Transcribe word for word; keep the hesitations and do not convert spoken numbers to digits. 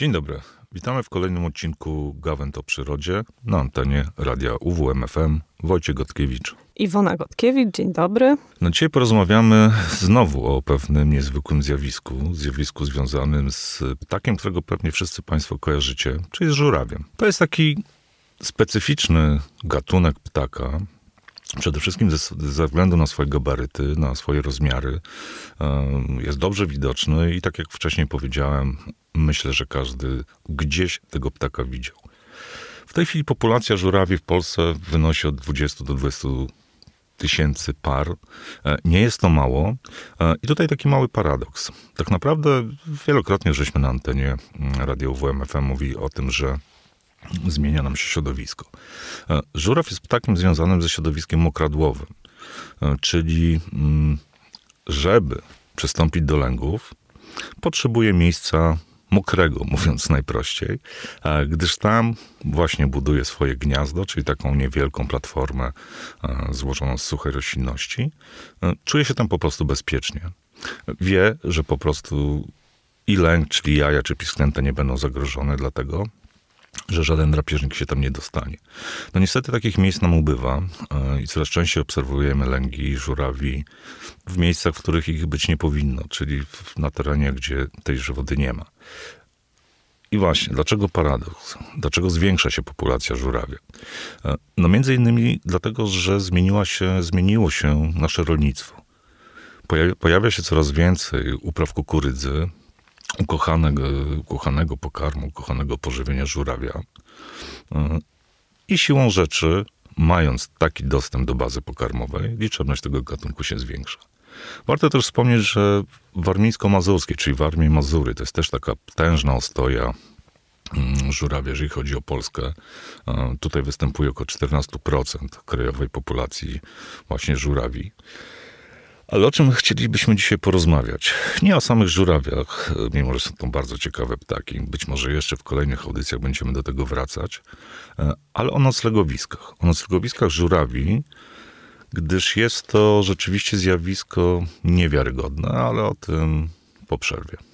Dzień dobry. Witamy w kolejnym odcinku Gawęd o przyrodzie na antenie radia U W M F M. Wojciech Gotkiewicz. Iwona Gotkiewicz, dzień dobry. No dzisiaj porozmawiamy znowu o pewnym niezwykłym zjawisku. Zjawisku związanym z ptakiem, którego pewnie wszyscy Państwo kojarzycie, czyli z żurawiem. To jest taki specyficzny gatunek ptaka. Przede wszystkim ze, ze względu na swoje gabaryty, na swoje rozmiary. Jest dobrze widoczny i tak jak wcześniej powiedziałem, myślę, że każdy gdzieś tego ptaka widział. W tej chwili populacja żurawi w Polsce wynosi od dwudziestu do dwudziestu tysięcy par. Nie jest to mało. I tutaj taki mały paradoks. Tak naprawdę wielokrotnie żeśmy na antenie Radia U W M F M mówili o tym, że zmienia nam się środowisko. Żuraw jest ptakiem związanym ze środowiskiem mokradłowym, czyli żeby przystąpić do lęgów, potrzebuje miejsca mokrego, mówiąc najprościej, gdyż tam właśnie buduje swoje gniazdo, czyli taką niewielką platformę złożoną z suchej roślinności. Czuje się tam po prostu bezpiecznie. Wie, że po prostu i lęk, czyli jaja, czy pisklęta nie będą zagrożone, dlatego że żaden drapieżnik się tam nie dostanie. No niestety takich miejsc nam ubywa i coraz częściej obserwujemy lęgi żurawi w miejscach, w których ich być nie powinno, czyli na terenie, gdzie tejże wody nie ma. I właśnie, dlaczego paradoks? Dlaczego zwiększa się populacja żurawia? No między innymi dlatego, że zmieniła się, zmieniło się nasze rolnictwo. Pojawia, pojawia się coraz więcej upraw kukurydzy, ukochanego, ukochanego pokarmu, ukochanego pożywienia żurawia. I siłą rzeczy, mając taki dostęp do bazy pokarmowej, liczebność tego gatunku się zwiększa. Warto też wspomnieć, że warmińsko-mazurskie, czyli Warmia i Mazury, to jest też taka potężna ostoja żurawia, jeżeli chodzi o Polskę. Tutaj występuje około czternaście procent krajowej populacji właśnie żurawi. Ale o czym chcielibyśmy dzisiaj porozmawiać? Nie o samych żurawiach, mimo że są to bardzo ciekawe ptaki. Być może jeszcze w kolejnych audycjach będziemy do tego wracać. Ale o noclegowiskach. O noclegowiskach żurawi, gdyż jest to rzeczywiście zjawisko niewiarygodne, ale o tym po przerwie.